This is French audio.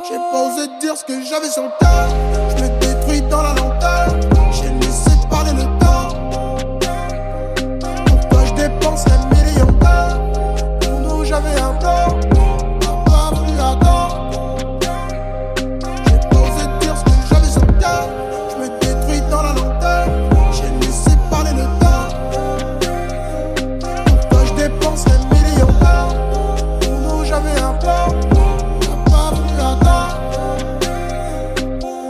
J'ai pas osé dire ce que j'avais sur le cœur. Je me détruis dans la lenteur. J'ai laissé parler le temps. Pourquoi je dépenserais 1000